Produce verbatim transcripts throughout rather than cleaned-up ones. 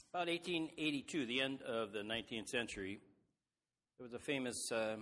About eighteen eighty-two, the end of the nineteenth century, there was a famous, um,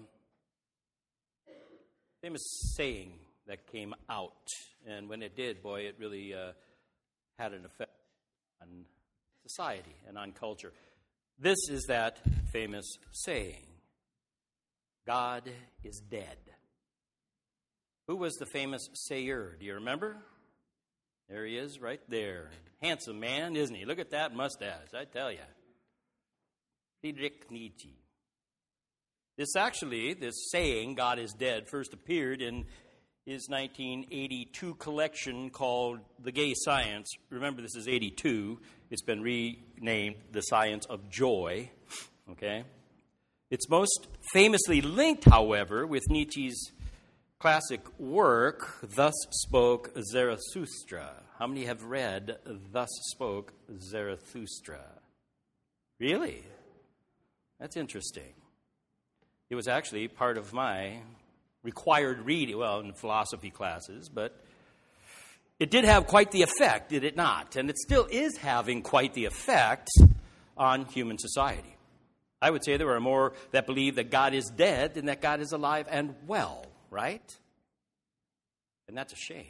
famous saying that came out. And when it did, boy, it really uh, had an effect on society and on culture. This is that famous saying, God is dead. Who was the famous sayer? Do you remember? There he is right there. Handsome man, isn't he? Look at that mustache, I tell you. Friedrich Nietzsche. This actually, this saying, God is dead, first appeared in his nineteen eighty-two collection called The Gay Science. Remember, this is eighty-two. It's been renamed The Science of Joy. Okay? It's most famously linked, however, with Nietzsche's classic work, Thus Spoke Zarathustra. How many have read Thus Spoke Zarathustra? Really? That's interesting. It was actually part of my required reading, well, in philosophy classes, but it did have quite the effect, did it not? And it still is having quite the effect on human society. I would say there are more that believe that God is dead than that God is alive and well. Right? And that's a shame.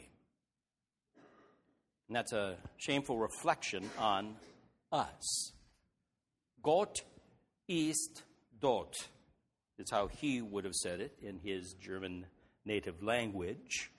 And that's a shameful reflection on us. Gott ist dort is how he would have said it in his German native language.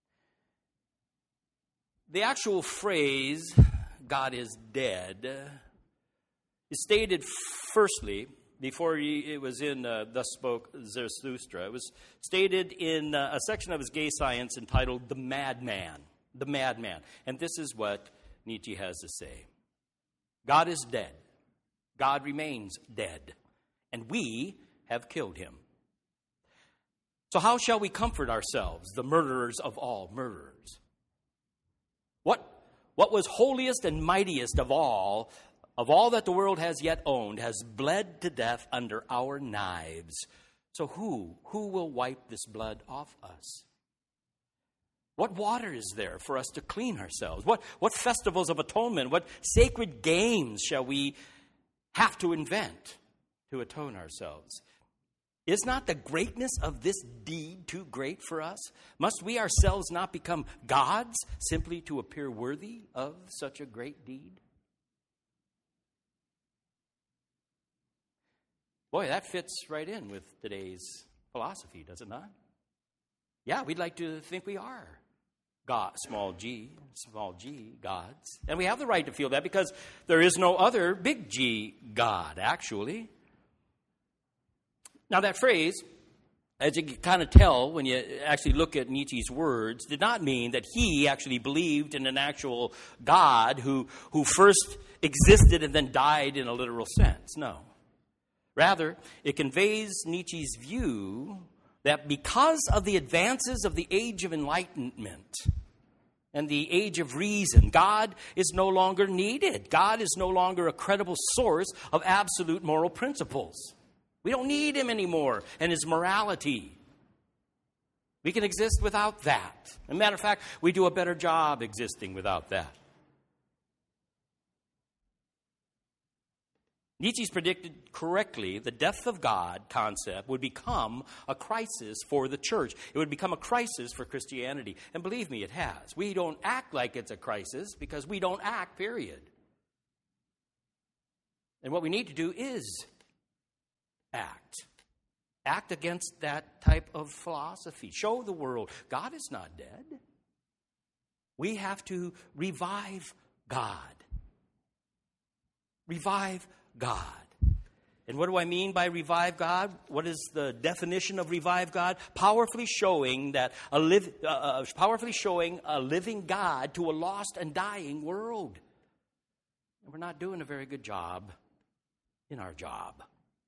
The actual phrase, God is dead, is stated firstly, before he, it was in uh, Thus Spoke Zarathustra, it was stated in uh, a section of his Gay Science entitled The Madman. The Madman. And this is what Nietzsche has to say. God is dead. God remains dead. And we have killed him. So how shall we comfort ourselves, the murderers of all murderers? What, what was holiest and mightiest of all Of all that the world has yet owned, has bled to death under our knives. So who, who will wipe this blood off us? What water is there for us to clean ourselves? What, what festivals of atonement, what sacred games shall we have to invent to atone ourselves? Is not the greatness of this deed too great for us? Must we ourselves not become gods simply to appear worthy of such a great deed? Boy, that fits right in with today's philosophy, does it not? Yeah, we'd like to think we are God, small g, small g, gods. And we have the right to feel that because there is no other big G God, actually. Now, that phrase, as you can kind of tell when you actually look at Nietzsche's words, did not mean that he actually believed in an actual God who, who first existed and then died in a literal sense. No. Rather, it conveys Nietzsche's view that because of the advances of the age of enlightenment and the age of reason, God is no longer needed. God is no longer a credible source of absolute moral principles. We don't need him anymore and his morality. We can exist without that. As a matter of fact, we do a better job existing without that. Nietzsche's predicted correctly the death of God concept would become a crisis for the church. It would become a crisis for Christianity. And believe me, it has. We don't act like it's a crisis because we don't act, period. And what we need to do is act. Act against that type of philosophy. Show the world God is not dead. We have to revive God. Revive God. And what do I mean by revive God? What is the definition of revive God? Powerfully showing that a live, uh, uh, powerfully showing a living God to a lost and dying world. And we're not doing a very good job in our job.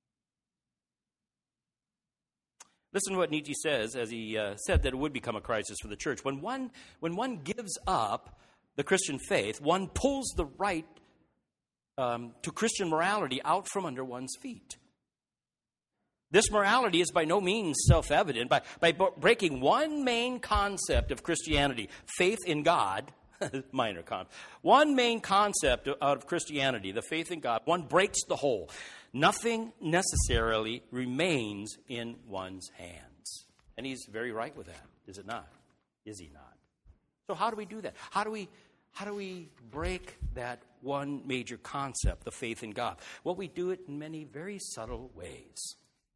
Listen to what Nietzsche says as he uh, said that it would become a crisis for the church. When one, when one gives up the Christian faith, one pulls the right Um, to Christian morality out from under one's feet. This morality is by no means self-evident. By, by b- breaking one main concept of Christianity, faith in God, minor concept. One main concept out of Christianity, the faith in God, one breaks the whole. Nothing necessarily remains in one's hands. And he's very right with that, is it not? Is he not? So how do we do that? How do we how do we break that one major concept, the faith in God? Well, we do it in many very subtle ways.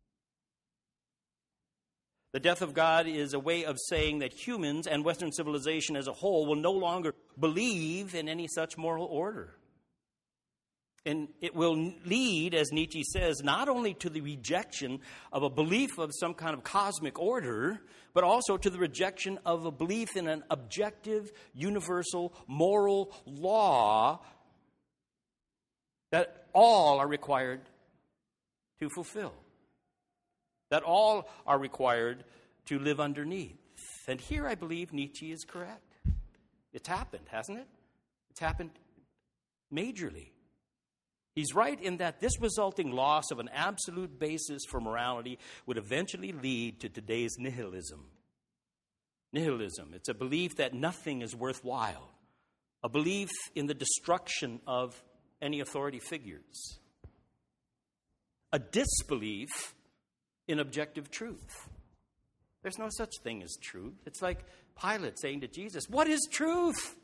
The death of God is a way of saying that humans and Western civilization as a whole will no longer believe in any such moral order. And it will lead, as Nietzsche says, not only to the rejection of a belief of some kind of cosmic order, but also to the rejection of a belief in an objective, universal, moral law that all are required to fulfill, that all are required to live underneath. And here I believe Nietzsche is correct. It's happened, hasn't it? It's happened majorly. He's right in that this resulting loss of an absolute basis for morality would eventually lead to today's nihilism. Nihilism, it's a belief that nothing is worthwhile, a belief in the destruction of any authority figures, a disbelief in objective truth. There's no such thing as truth. It's like Pilate saying to Jesus, "What is truth?"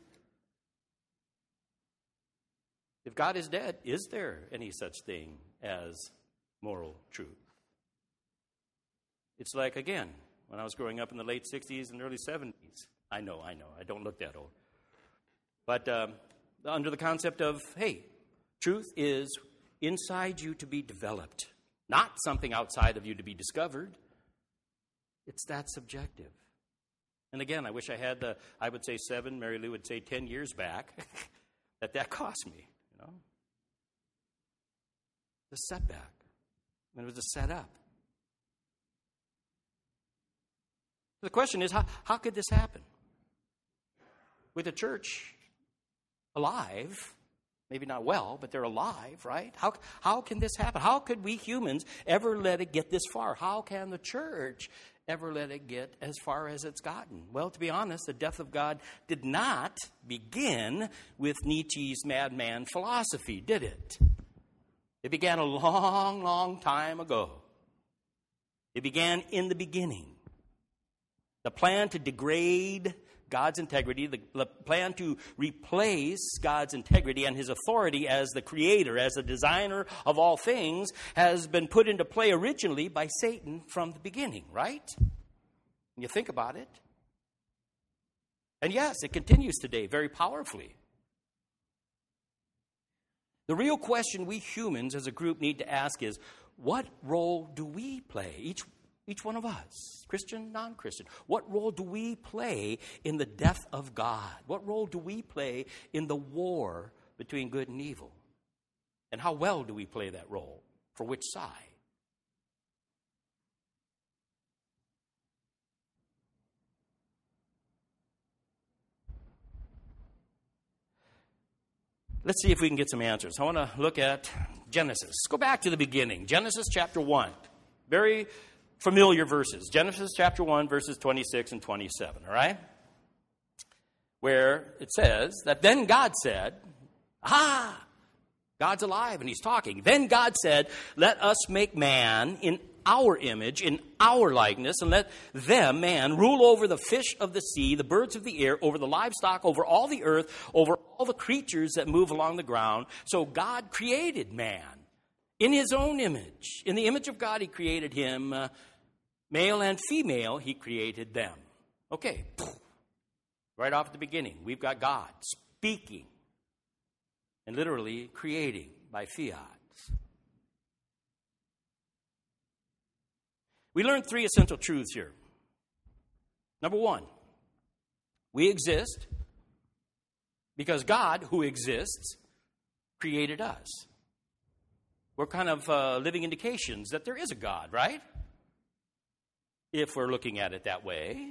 If God is dead, is there any such thing as moral truth? It's like, again, when I was growing up in the late sixties and early seventies. I know, I know, I don't look that old. But um, under the concept of, hey, truth is inside you to be developed, not something outside of you to be discovered. It's that subjective. And again, I wish I had the, I would say seven, Mary Lou would say ten years back, that that cost me. The setback. And it was a setup. The question is, how, how could this happen? With the church alive, maybe not well, but they're alive, right? How, how can this happen? How could we humans ever let it get this far? How can the church ever let it get as far as it's gotten? Well, to be honest, the death of God did not begin with Nietzsche's madman philosophy, did it? It began a long, long time ago. It began in the beginning. The plan to degrade God's integrity, the, the plan to replace God's integrity and his authority as the creator, as the designer of all things, has been put into play originally by Satan from the beginning, right? When you think about it. And yes, it continues today very powerfully. The real question we humans as a group need to ask is, what role do we play, each, each one of us, Christian, non-Christian? What role do we play in the death of God? What role do we play in the war between good and evil? And how well do we play that role? For which side? Let's see if we can get some answers. I want to look at Genesis. Let's go back to the beginning. Genesis chapter one. Very familiar verses. Genesis chapter one, verses twenty-six and twenty-seven, all right? Where it says that then God said, ah, God's alive and he's talking. Then God said, let us make man in our image, in our likeness, and let them, man, rule over the fish of the sea, the birds of the air, over the livestock, over all the earth, over all the creatures that move along the ground. So God created man in his own image. In the image of God, he created him. Uh, male and female, he created them. Okay. Right off at the beginning, we've got God speaking and literally creating by fiat. We learned three essential truths here. Number one, we exist because God, who exists, created us. We're kind of uh, living indications that there is a God, right? If we're looking at it that way.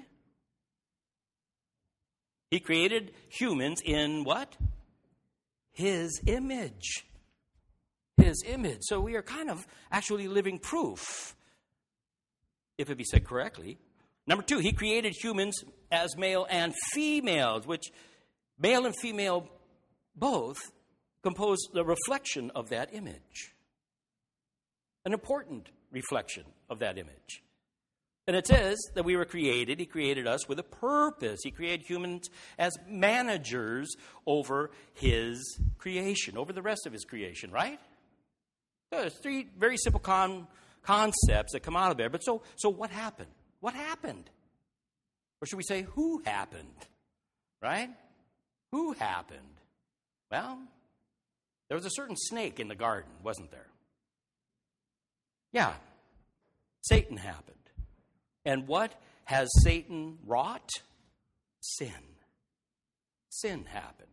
He created humans in what? His image. His image. So we are kind of actually living proof, if it be said correctly. Number two, he created humans as male and females, which Male and female both compose the reflection of that image. An important reflection of that image. And it says that we were created, he created us with a purpose. He created humans as managers over his creation, over the rest of his creation, right? So there's three very simple con- concepts that come out of there. But so, so what happened? What happened? Or should we say, who happened? Right? Who happened? Well, there was a certain snake in the garden, wasn't there? Yeah, Satan happened. And what has Satan wrought? Sin. Sin happened.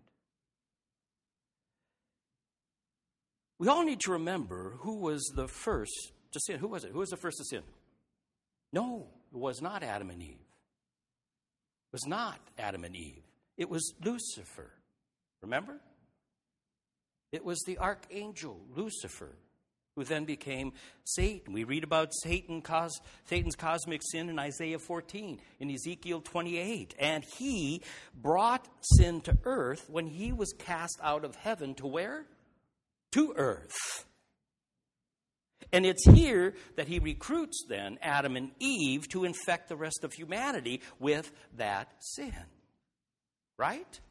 We all need to remember who was the first to sin. Who was it? Who was the first to sin? No, it was not Adam and Eve. It was not Adam and Eve. It was Lucifer. Remember? It was the archangel Lucifer, who then became Satan. We read about Satan, cos, Satan's cosmic sin in Isaiah fourteen, in Ezekiel twenty-eight. And he brought sin to earth when he was cast out of heaven to where? To earth. And it's here that he recruits then Adam and Eve to infect the rest of humanity with that sin. Right?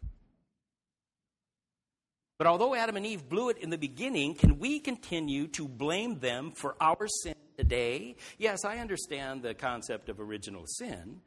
But although Adam and Eve blew it in the beginning, can we continue to blame them for our sin today? Yes, I understand the concept of original sin.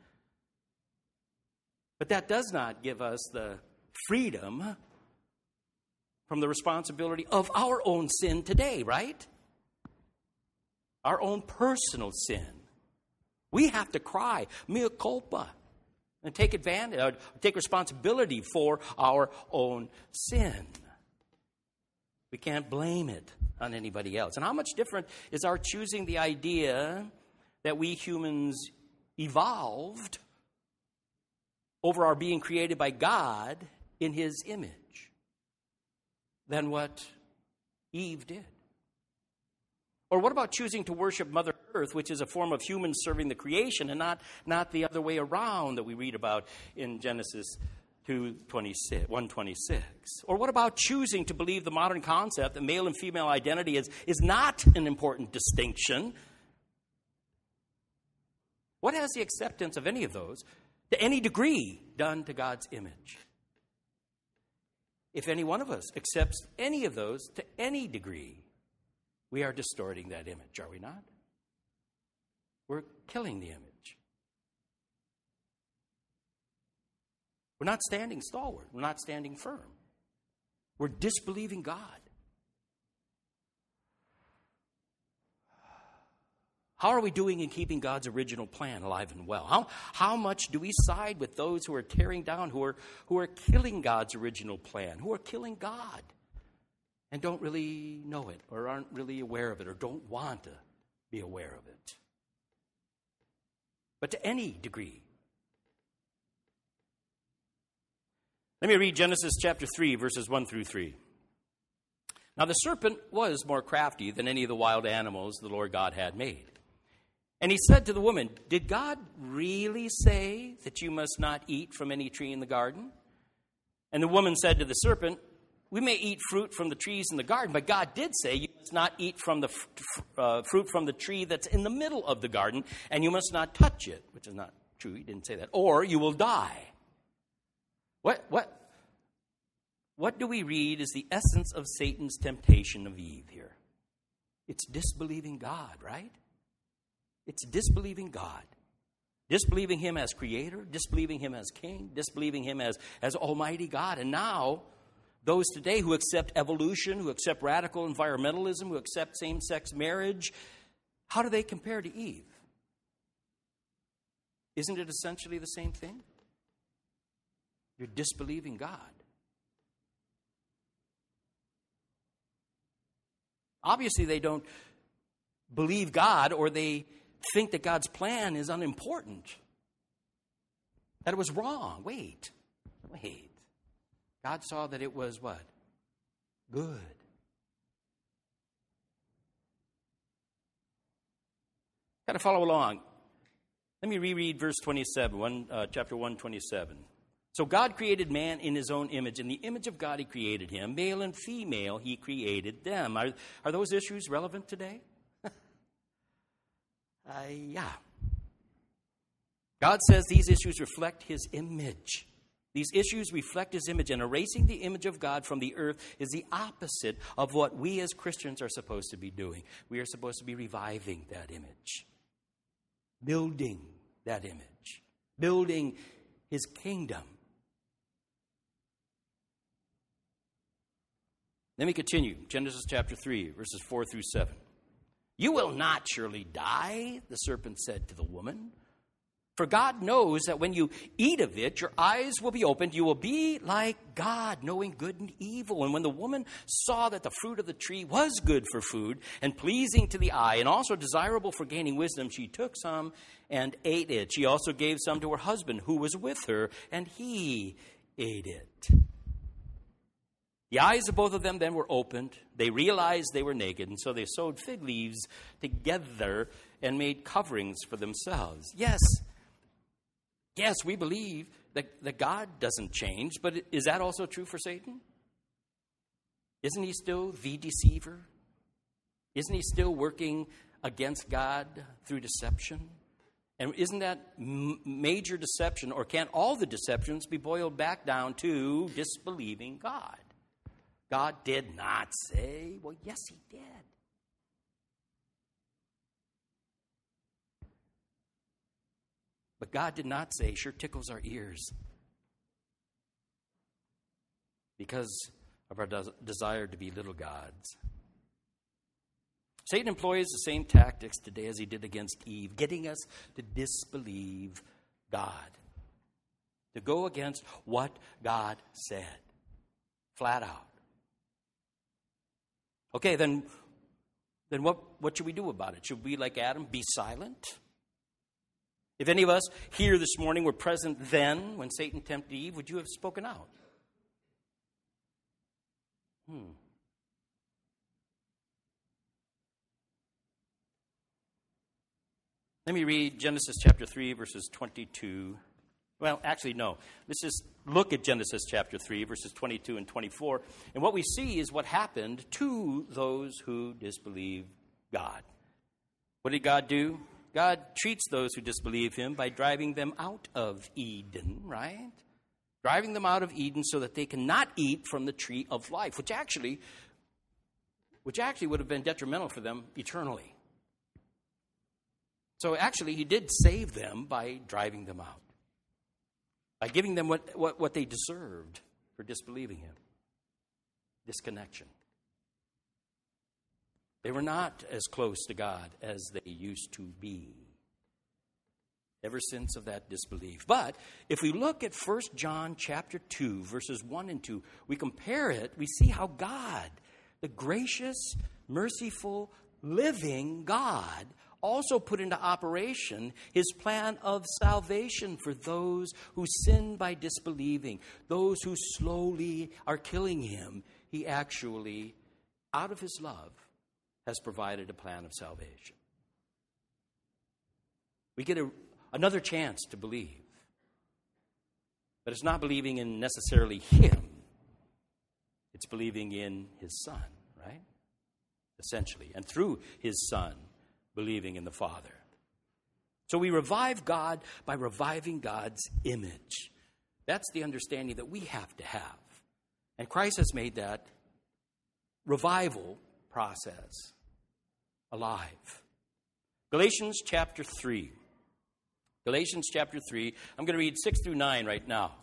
But that does not give us the freedom from the responsibility of our own sin today, right? Our own personal sin. We have to cry, mea culpa, and take advantage, or take responsibility for our own sin. We can't blame it on anybody else. And how much different is our choosing the idea that we humans evolved over our being created by God in his image than what Eve did? Or what about choosing to worship Mother Earth, which is a form of humans serving the creation, and not, not the other way around that we read about in Genesis two twenty-six, one twenty-six? Or what about choosing to believe the modern concept that male and female identity is, is not an important distinction? What has the acceptance of any of those, to any degree, done to God's image? If any one of us accepts any of those to any degree, we are distorting that image, are we not? We're killing the image. We're not standing stalwart. We're not standing firm. We're disbelieving God. How are we doing in keeping God's original plan alive and well? How, how much do we side with those who are tearing down, who are, who are killing God's original plan, who are killing God and don't really know it or aren't really aware of it or don't want to be aware of it? But to any degree. Let me read Genesis chapter three, verses one through three. Now the serpent was more crafty than any of the wild animals the Lord God had made. And he said to the woman, "Did God really say that you must not eat from any tree in the garden?" And the woman said to the serpent, "We may eat fruit from the trees in the garden, but God did say you must not eat from the uh, fruit from the tree that's in the middle of the garden, and you must not touch it," which is not true. He didn't say that. "Or you will die." What, what, what do we read is the essence of Satan's temptation of Eve here? It's disbelieving God, right? It's disbelieving God. Disbelieving him as creator, disbelieving him as king, disbelieving him as, as almighty God. And now, those today who accept evolution, who accept radical environmentalism, who accept same-sex marriage, how do they compare to Eve? Isn't it essentially the same thing? You're disbelieving God. Obviously, they don't believe God, or they think that God's plan is unimportant. That it was wrong. Wait. Wait. God saw that it was what? Good. Got to follow along. Let me reread verse twenty-seven, one, uh, chapter one twenty-seven. So God created man in his own image. In the image of God, he created him. Male and female, he created them. Are, are those issues relevant today? uh, yeah. God says these issues reflect his image. These issues reflect his image, and erasing the image of God from the earth is the opposite of what we as Christians are supposed to be doing. We are supposed to be reviving that image, building that image, building his kingdom. Let me continue. Genesis chapter three, verses four through seven. You will not surely die, the serpent said to the woman. For God knows that when you eat of it, your eyes will be opened. You will be like God, knowing good and evil. And when the woman saw that the fruit of the tree was good for food and pleasing to the eye and also desirable for gaining wisdom, she took some and ate it. She also gave some to her husband who was with her, and he ate it. The eyes of both of them then were opened. They realized they were naked, and so they sewed fig leaves together and made coverings for themselves. Yes, yes, we believe that, that God doesn't change, but is that also true for Satan? Isn't he still the deceiver? Isn't he still working against God through deception? And isn't that m- major deception, or can't all the deceptions be boiled back down to disbelieving God? God did not say. Well, yes, he did. But God did not say. Sure tickles our ears because of our des- desire to be little gods. Satan employs the same tactics today as he did against Eve, getting us to disbelieve God, to go against what God said, flat out. Okay, then, then what, what should we do about it? Should we, like Adam, be silent? If any of us here this morning were present then when Satan tempted Eve, would you have spoken out? Hmm. Let me read Genesis chapter three, verses twenty-two. Well, actually, no. Let's just look at Genesis chapter three, verses twenty-two and twenty-four. And what we see is what happened to those who disbelieve God. What did God do? God treats those who disbelieve him by driving them out of Eden, right? Driving them out of Eden so that they cannot eat from the tree of life, which actually, which actually would have been detrimental for them eternally. So actually, he did save them by driving them out, by giving them what, what, what they deserved for disbelieving him. Disconnection. They were not as close to God as they used to be ever since of that disbelief. But if we look at First John chapter two, verses one and two, we compare it, we see how God, the gracious, merciful, living God, also put into operation his plan of salvation for those who sin by disbelieving, those who slowly are killing him. He actually, out of his love, has provided a plan of salvation. We get a, another chance to believe. But it's not believing in necessarily him. It's believing in his Son, right? Essentially. And through his Son, believing in the Father. So we revive God by reviving God's image. That's the understanding that we have to have. And Christ has made that revival process alive. Galatians chapter three. Galatians chapter three. I'm going to read six through nine right now.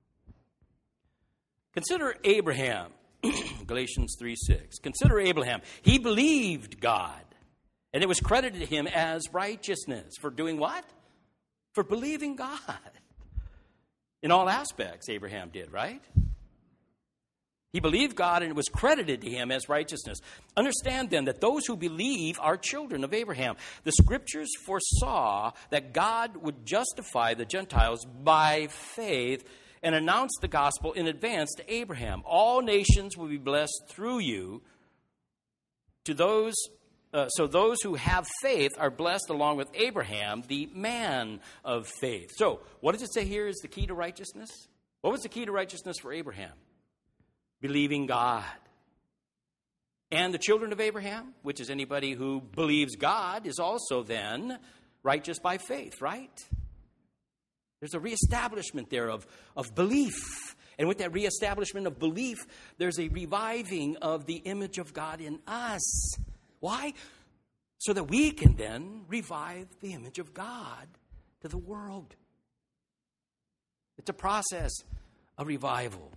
Consider Abraham. Galatians three six. Consider Abraham. He believed God, and it was credited to him as righteousness. For doing what? For believing God. In all aspects, Abraham did, right? He believed God, and it was credited to him as righteousness. Understand then that those who believe are children of Abraham. The scriptures foresaw that God would justify the Gentiles by faith and announce the gospel in advance to Abraham. All nations will be blessed through you. To those, uh, so those who have faith are blessed along with Abraham, the man of faith. So, what does it say here is the key to righteousness? What was the key to righteousness for Abraham? Believing God. And the children of Abraham, which is anybody who believes God, is also then righteous by faith, right? There's a reestablishment there of, of belief. And with that reestablishment of belief, there's a reviving of the image of God in us. Why? So that we can then revive the image of God to the world. It's a process of revival.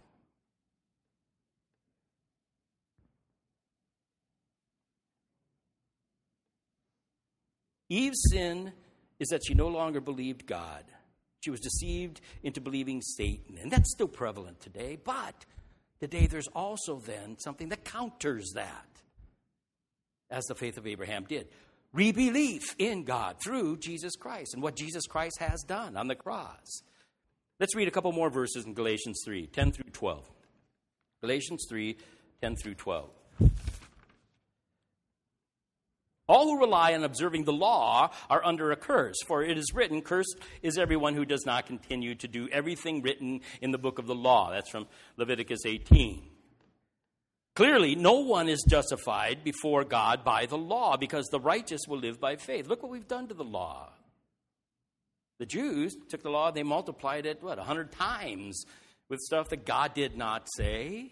Eve's sin is that she no longer believed God. She was deceived into believing Satan. And that's still prevalent today. But today there's also then something that counters that, as the faith of Abraham did. Rebelief in God through Jesus Christ and what Jesus Christ has done on the cross. Let's read a couple more verses in Galatians three, ten through twelve. Galatians three, ten through twelve. All who rely on observing the law are under a curse, for it is written, cursed is everyone who does not continue to do everything written in the book of the law. That's from Leviticus eighteen. Clearly, no one is justified before God by the law, because the righteous will live by faith. Look what we've done to the law. The Jews took the law, they multiplied it, what, a hundred times with stuff that God did not say.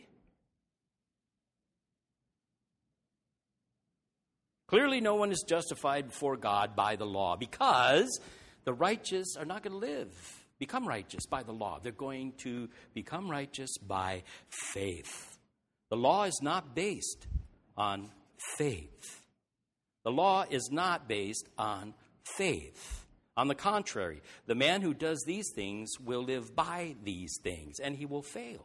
Clearly, no one is justified before God by the law, because the righteous are not going to live, become righteous by the law. They're going to become righteous by faith. The law is not based on faith. The law is not based on faith. On the contrary, the man who does these things will live by these things, and he will fail.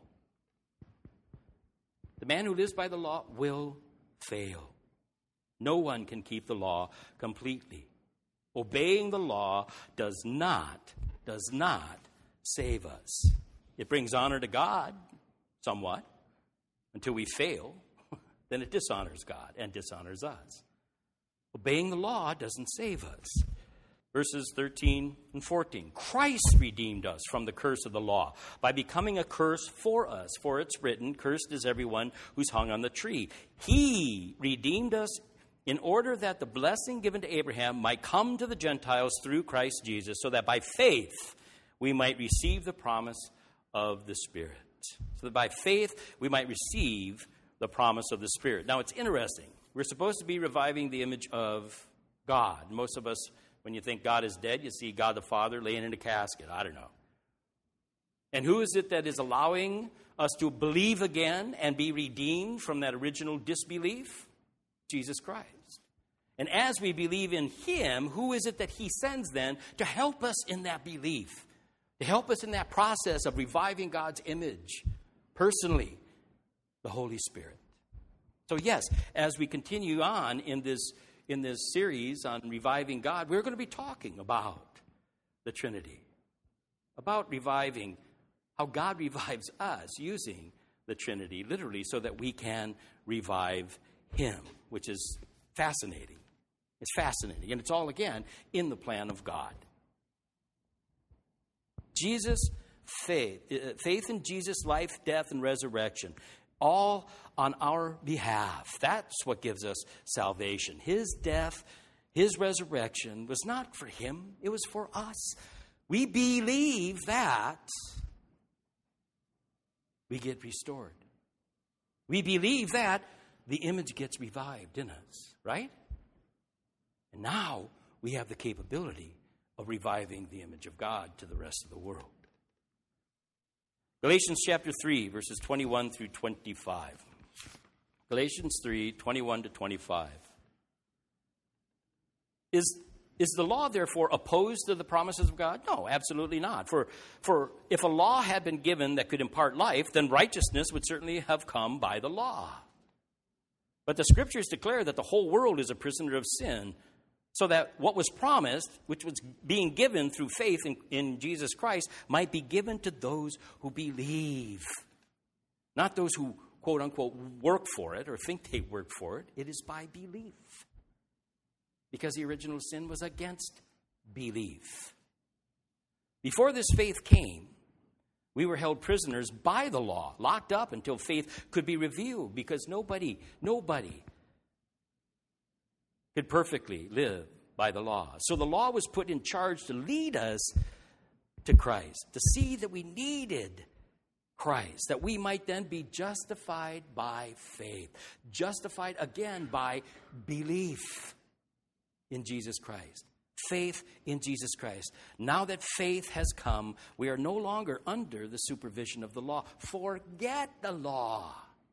The man who lives by the law will fail. No one can keep the law completely. Obeying the law does not, does not save us. It brings honor to God, somewhat, until we fail. Then it dishonors God and dishonors us. Obeying the law doesn't save us. Verses thirteen and fourteen. Christ redeemed us from the curse of the law by becoming a curse for us. For it's written, cursed is everyone who's hung on the tree. He redeemed us in order that the blessing given to Abraham might come to the Gentiles through Christ Jesus, so that by faith we might receive the promise of the Spirit. So that by faith we might receive the promise of the Spirit. Now, it's interesting. We're supposed to be reviving the image of God. Most of us, when you think God is dead, you see God the Father laying in a casket. I don't know. And who is it that is allowing us to believe again and be redeemed from that original disbelief? Jesus Christ. And as we believe in him, who is it that he sends then to help us in that belief? To help us in that process of reviving God's image personally? The Holy Spirit. So yes, as we continue on in this, in this series on reviving God, we're going to be talking about the Trinity. About reviving, how God revives us using the Trinity, literally, so that we can revive him, which is fascinating. It's fascinating. And it's all, again, in the plan of God. Jesus' faith, faith in Jesus' life, death, and resurrection, all on our behalf. That's what gives us salvation. His death, his resurrection was not for him. It was for us. We believe that we get restored. We believe that the image gets revived in us, right? And now we have the capability of reviving the image of God to the rest of the world. Galatians chapter three, verses twenty-one through twenty-five. Galatians three, twenty-one to twenty-five. Is, is the law, therefore, opposed to the promises of God? No, absolutely not. For, for if a law had been given that could impart life, then righteousness would certainly have come by the law. But the Scriptures declare that the whole world is a prisoner of sin, so that what was promised, which was being given through faith in, in Jesus Christ, might be given to those who believe. Not those who, quote unquote, work for it or think they work for it. It is by belief. Because the original sin was against belief. Before this faith came, We were held prisoners by the law, locked up until faith could be revealed, because nobody, nobody could perfectly live by the law. So the law was put in charge to lead us to Christ, to see that we needed Christ, that we might then be justified by faith, justified again by belief in Jesus Christ. Faith in Jesus Christ. Now that faith has come, we are no longer under the supervision of the law. Forget the law.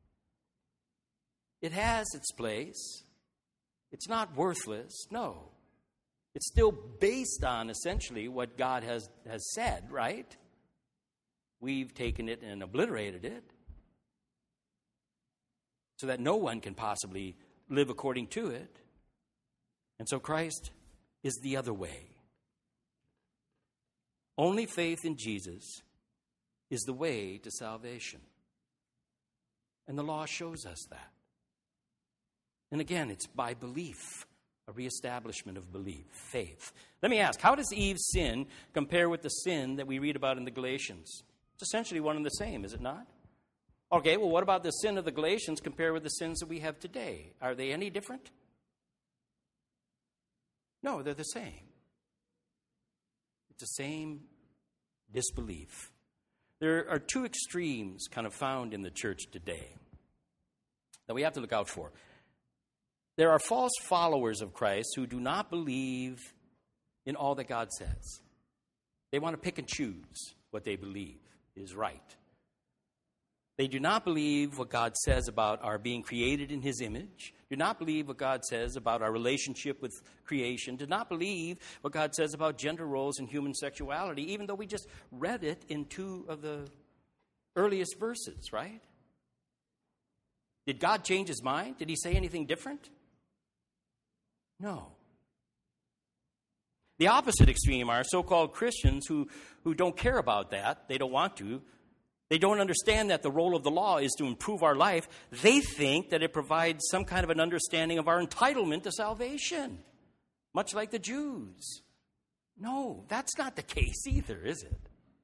It has its place. It's not worthless. No. It's still based on essentially what God has, has said, right? We've taken it and obliterated it so that no one can possibly live according to it. And so Christ is the other way. Only faith in Jesus is the way to salvation. And the law shows us that. And again, it's by belief, a reestablishment of belief, faith. Let me ask, how does Eve's sin compare with the sin that we read about in the Galatians? It's essentially one and the same, is it not? Okay, well, what about the sin of the Galatians compared with the sins that we have today? Are they any different? No, they're the same. It's the same disbelief. There are two extremes kind of found in the church today that we have to look out for. There are false followers of Christ who do not believe in all that God says. They want to pick and choose what they believe is right. They do not believe what God says about our being created in His image. Do not believe what God says about our relationship with creation. Do not believe what God says about gender roles and human sexuality, even though we just read it in two of the earliest verses, right? Did God change His mind? Did He say anything different? No. The opposite extreme are so-called Christians who, who don't care about that. They don't want to. They don't understand that the role of the law is to improve our life. They think that it provides some kind of an understanding of our entitlement to salvation, much like the Jews. No, that's not the case either, is it?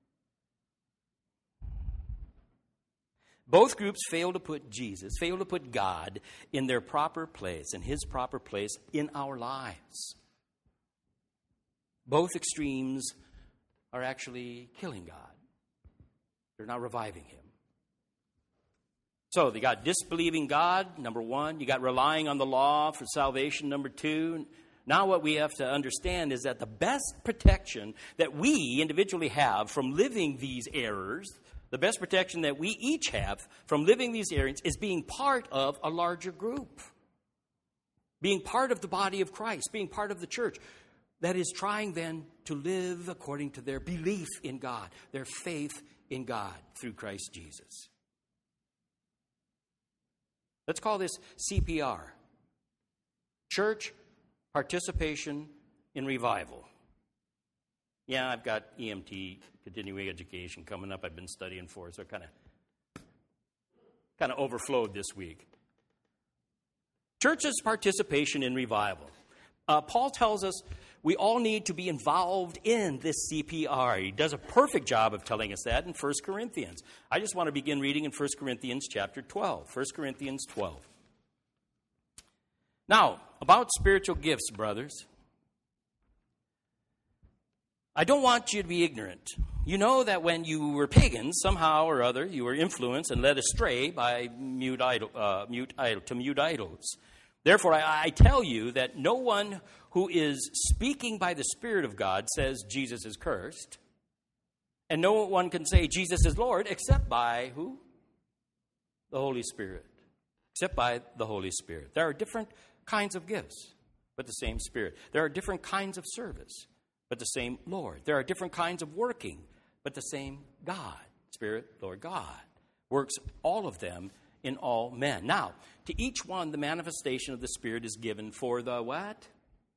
Both groups fail to put Jesus, fail to put God in their proper place, in His proper place in our lives. Both extremes are actually killing God. They're not reviving Him. So you got disbelieving God, number one. You got relying on the law for salvation, number two. Now what we have to understand is that the best protection that we individually have from living these errors, the best protection that we each have from living these errors is being part of a larger group. Being part of the body of Christ, being part of the church that is trying then to live according to their belief in God, their faith in God through Christ Jesus. Let's call this C P R. Church Participation in Revival. Yeah, I've got E M T, continuing education, coming up. I've been studying for, so it kind of kind of overflowed this week. Church's participation in revival. Uh, Paul tells us we all need to be involved in this C P R. He does a perfect job of telling us that in First Corinthians. I just want to begin reading in First Corinthians chapter twelve. First Corinthians twelve. Now, about spiritual gifts, brothers. I don't want you to be ignorant. You know that when you were pagans, somehow or other, you were influenced and led astray by mute idol, uh, mute idol, to mute idols. Therefore, I, I tell you that no one who is speaking by the Spirit of God says Jesus is cursed. And no one can say Jesus is Lord except by who? The Holy Spirit. Except by the Holy Spirit. There are different kinds of gifts, but the same Spirit. There are different kinds of service, but the same Lord. There are different kinds of working, but the same God, Spirit, Lord God, works all of them in all men. Now, to each one, the manifestation of the Spirit is given for the what?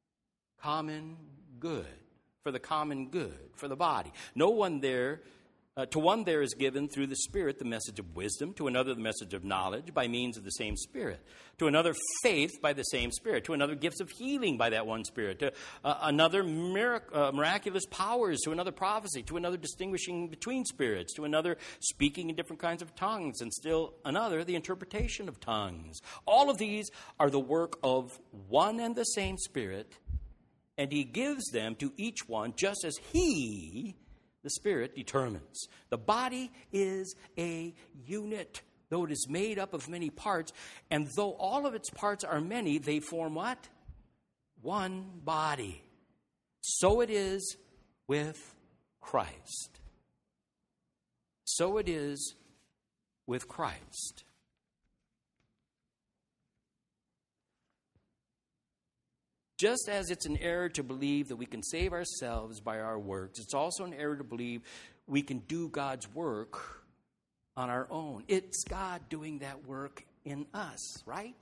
Common good. For the common good, for the body. No one there Uh, to one there is given through the Spirit the message of wisdom, to another the message of knowledge by means of the same Spirit, to another faith by the same Spirit, to another gifts of healing by that one Spirit, to uh, another mirac- uh, miraculous powers, to another prophecy, to another distinguishing between spirits, to another speaking in different kinds of tongues, and still another the interpretation of tongues. All of these are the work of one and the same Spirit, and he gives them to each one just as he, the Spirit, determines. The body is a unit, though it is made up of many parts. And though all of its parts are many, they form what? One body. So it is with Christ. So it is with Christ. Just as it's an error to believe that we can save ourselves by our works, it's also an error to believe we can do God's work on our own. It's God doing that work in us, right?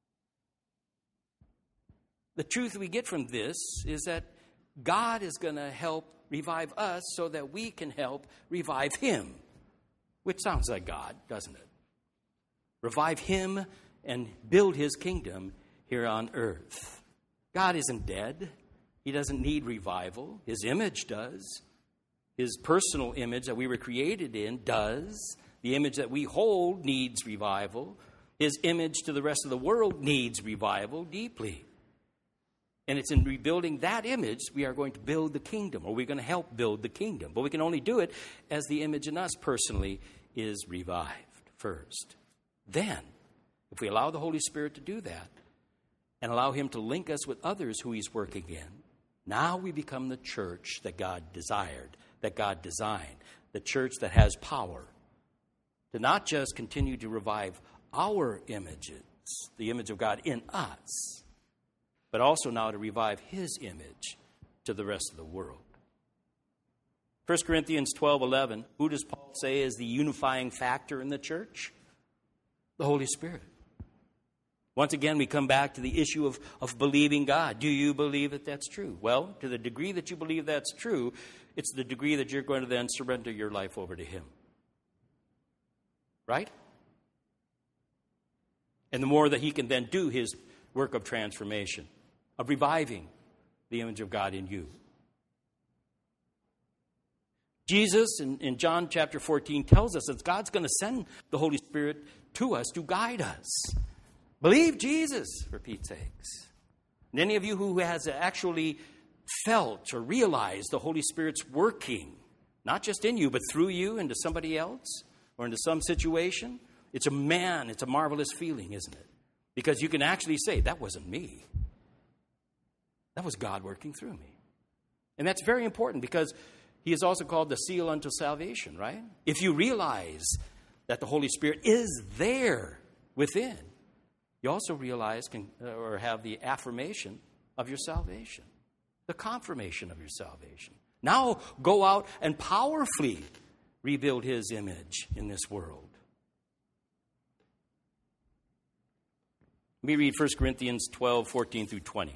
The truth we get from this is that God is going to help revive us so that we can help revive Him, which sounds like God, doesn't it? Revive Him and build His kingdom here on earth. God isn't dead. He doesn't need revival. His image does. His personal image that we were created in does. The image that we hold needs revival. His image to the rest of the world needs revival deeply. And it's in rebuilding that image we are going to build the kingdom, or we're going to help build the kingdom. But we can only do it as the image in us personally is revived first. Then, if we allow the Holy Spirit to do that, and allow Him to link us with others who He's working in, now we become the church that God desired, that God designed, the church that has power to not just continue to revive our images, the image of God in us, but also now to revive His image to the rest of the world. First Corinthians twelve eleven, who does Paul say is the unifying factor in the church? The Holy Spirit. Once again, we come back to the issue of, of believing God. Do you believe that that's true? Well, to the degree that you believe that's true, it's the degree that you're going to then surrender your life over to Him. Right? And the more that He can then do His work of transformation, of reviving the image of God in you. Jesus, in, in John chapter fourteen, tells us that God's going to send the Holy Spirit to us to guide us. Believe Jesus, for Pete's sakes. And any of you who has actually felt or realized the Holy Spirit's working, not just in you, but through you into somebody else or into some situation, it's a man, it's a marvelous feeling, isn't it? Because you can actually say, that wasn't me. That was God working through me. And that's very important because He is also called the seal unto salvation, right? If you realize that the Holy Spirit is there within, you also realize can, or have the affirmation of your salvation, the confirmation of your salvation. Now go out and powerfully rebuild His image in this world. Let me read First Corinthians twelve, fourteen through twenty.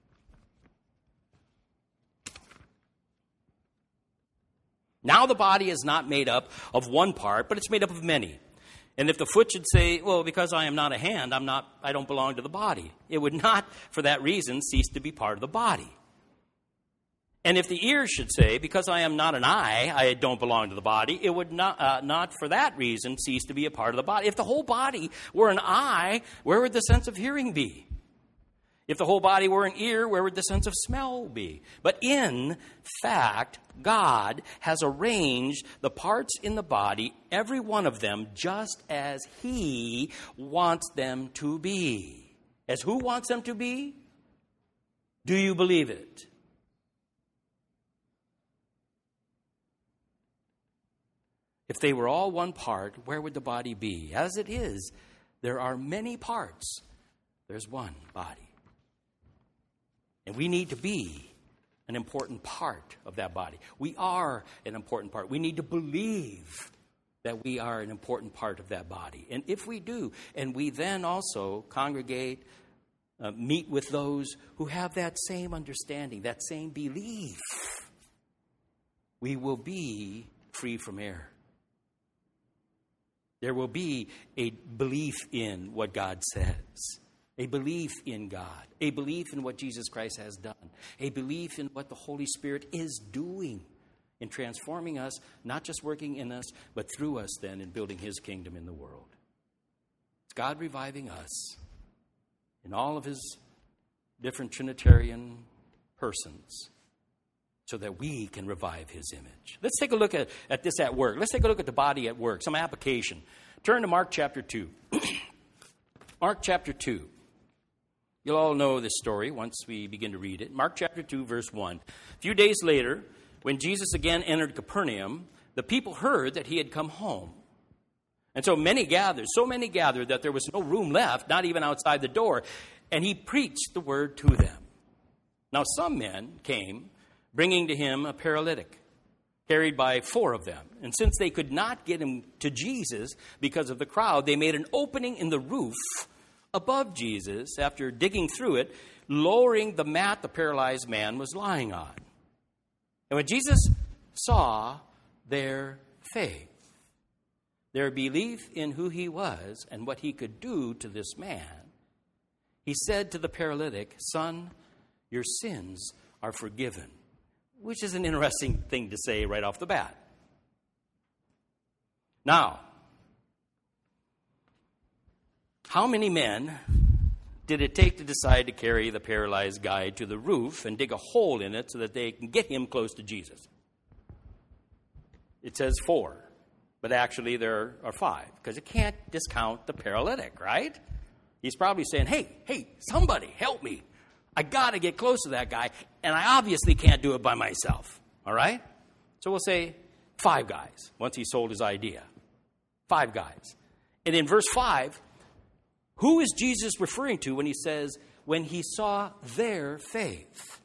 Now the body is not made up of one part, but it's made up of many. And if the foot should say, well, because I am not a hand, I'm not, I don't belong to the body, it would not, for that reason, cease to be part of the body. And if the ear should say, because I am not an eye, I don't belong to the body, it would not, uh, not for that reason cease to be a part of the body. If the whole body were an eye, where would the sense of hearing be? If the whole body were an ear, where would the sense of smell be? But in fact, God has arranged the parts in the body, every one of them, just as He wants them to be. As who wants them to be? Do you believe it? If they were all one part, where would the body be? As it is, there are many parts. There's one body. And we need to be an important part of that body. We are an important part. We need to believe that we are an important part of that body. And if we do, and we then also congregate, uh, meet with those who have that same understanding, that same belief, we will be free from error. There will be a belief in what God says, a belief in God, a belief in what Jesus Christ has done, a belief in what the Holy Spirit is doing in transforming us, not just working in us, but through us then in building his kingdom in the world. It's God reviving us in all of his different Trinitarian persons so that we can revive his image. Let's take a look at, at this at work. Let's take a look at the body at work, some application. Turn to Mark chapter two. Mark chapter two. You'll all know this story once we begin to read it. Mark chapter two, verse one. A few days later, when Jesus again entered Capernaum, the people heard that he had come home. And so many gathered, so many gathered that there was no room left, not even outside the door. And he preached the word to them. Now some men came, bringing to him a paralytic, carried by four of them. And since they could not get him to Jesus because of the crowd, they made an opening in the roof above Jesus after digging through it, lowering the mat the paralyzed man was lying on. And when Jesus saw their faith, their belief in who he was and what he could do to this man, he said to the paralytic, "Son, your sins are forgiven." Which is an interesting thing to say right off the bat. Now, how many men did it take to decide to carry the paralyzed guy to the roof and dig a hole in it so that they can get him close to Jesus? It says four, but actually there are five, because it can't discount the paralytic, right? He's probably saying, hey, hey, somebody help me. I got to get close to that guy, and I obviously can't do it by myself, all right? So we'll say five guys, once he sold his idea. Five guys. And in verse five, who is Jesus referring to when he says, when he saw their faith?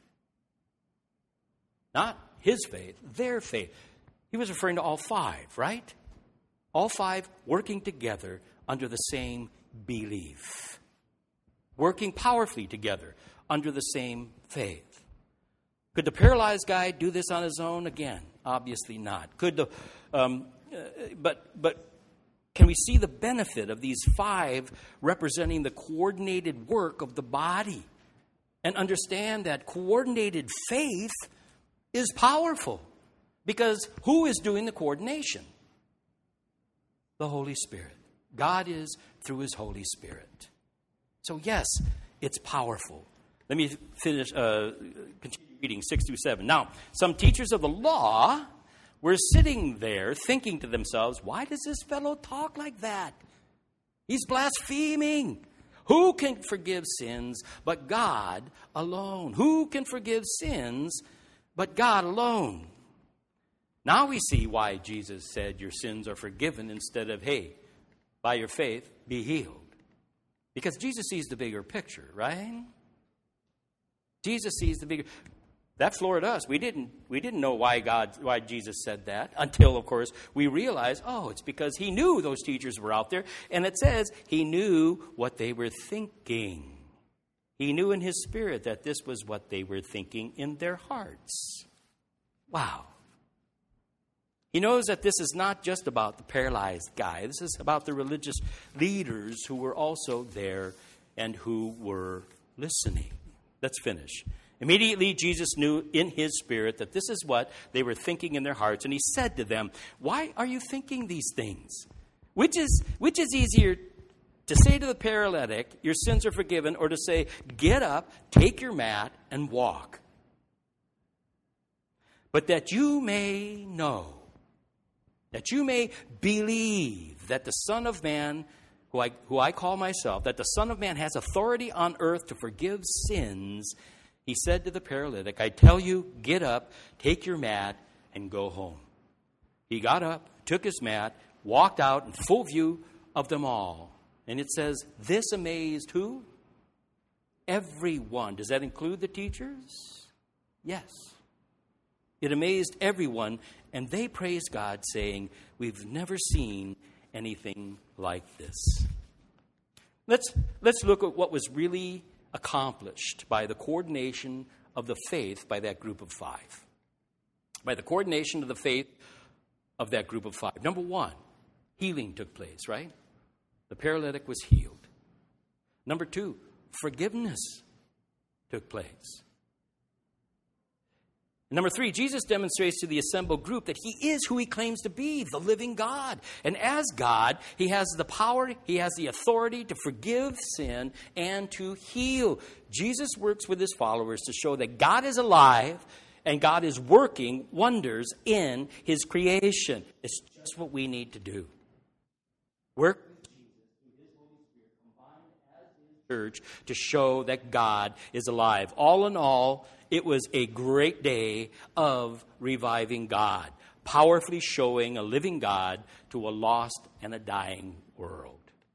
Not his faith, their faith. He was referring to all five, right? All five working together under the same belief. Working powerfully together under the same faith. Could the paralyzed guy do this on his own? Again, obviously not. Could the, um, uh, but but can we see the benefit of these five representing the coordinated work of the body, and understand that coordinated faith is powerful, because who is doing the coordination? The Holy Spirit. God is through his Holy Spirit. So yes, it's powerful. Let me finish, uh, continue reading six through seven. Now, some teachers of the law were sitting there thinking to themselves, why does this fellow talk like that? He's blaspheming. Who can forgive sins but God alone? Who can forgive sins but God alone? Now we see why Jesus said your sins are forgiven instead of, hey, by your faith, be healed. Because Jesus sees the bigger picture, right? Jesus sees the bigger. That floored us. We didn't we didn't know why God why Jesus said that until, of course, we realized, oh, it's because he knew those teachers were out there. And it says he knew what they were thinking. He knew in his spirit that this was what they were thinking in their hearts. Wow. He knows that this is not just about the paralyzed guy. This is about the religious leaders who were also there and who were listening. Let's finish. Immediately, Jesus knew in his spirit that this is what they were thinking in their hearts. And he said to them, why are you thinking these things? Which is, which is easier to say to the paralytic, your sins are forgiven, or to say, get up, take your mat, and walk? But that you may know, that you may believe that the Son of Man, who I, who I call myself, that the Son of Man has authority on earth to forgive sins, he said to the paralytic, I tell you, get up, take your mat, and go home. He got up, took his mat, walked out in full view of them all. And it says, this amazed who? Everyone. Does that include the teachers? Yes. It amazed everyone, and they praised God, saying, we've never seen anything like this. Let's, let's look at what was really accomplished by the coordination of the faith by that group of five. By the coordination of the faith of that group of five. Number one, healing took place, right? The paralytic was healed. Number two, forgiveness took place. Number three, Jesus demonstrates to the assembled group that he is who he claims to be, the living God. And as God, he has the power, he has the authority to forgive sin and to heal. Jesus works with his followers to show that God is alive and God is working wonders in his creation. It's just what we need to do. Work with Jesus through his Holy Spirit, combined as his church, to show that God is alive. All in all, it was a great day of reviving God, powerfully showing a living God to a lost and a dying world.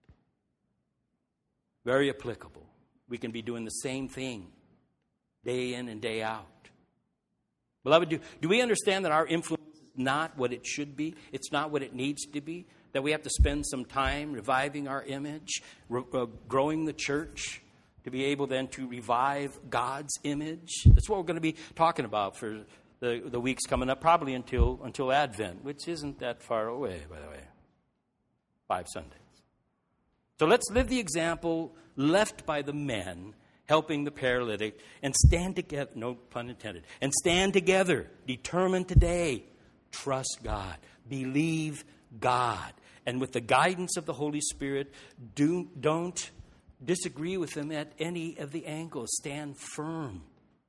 Very applicable. We can be doing the same thing day in and day out. Beloved, do, do we understand that our influence is not what it should be? It's not what it needs to be? That we have to spend some time reviving our image, re- uh, growing the church, to be able then to revive God's image? That's what we're going to be talking about for the, the weeks coming up, probably until until Advent, which isn't that far away, by the way. Five Sundays. So let's live the example left by the men helping the paralytic and stand together, no pun intended, and stand together, determined today, trust God, believe God, and with the guidance of the Holy Spirit, do, don't disagree with him at any of the angles. Stand firm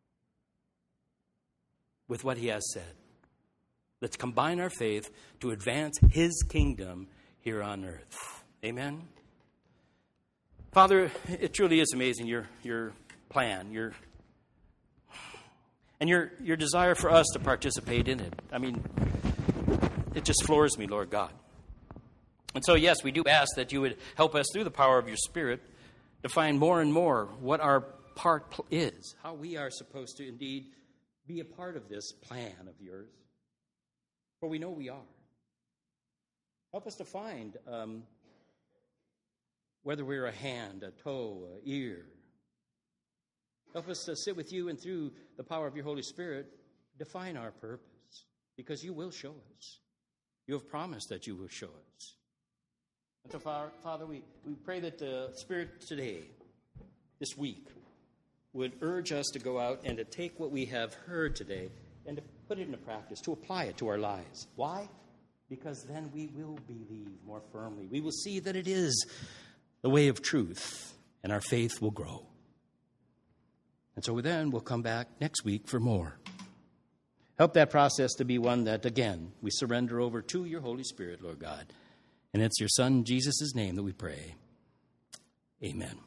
with what he has said. Let's combine our faith to advance his kingdom here on earth. Amen? Father, it truly is amazing, your your plan, your and your your desire for us to participate in it. I mean, it just floors me, Lord God. And so, yes, we do ask that you would help us through the power of your Spirit to find more and more what our part is, how we are supposed to indeed be a part of this plan of yours. For we know we are. Help us to find um, whether we're a hand, a toe, an ear. Help us to sit with you and through the power of your Holy Spirit, define our purpose, because you will show us. You have promised that you will show us. And so, Father, we, we pray that the Spirit today, this week, would urge us to go out and to take what we have heard today and to put it into practice, to apply it to our lives. Why? Because then we will believe more firmly. We will see that it is the way of truth, and our faith will grow. And so then we'll come back next week for more. Help that process to be one that, again, we surrender over to your Holy Spirit, Lord God. And it's your Son, Jesus' name, that we pray. Amen.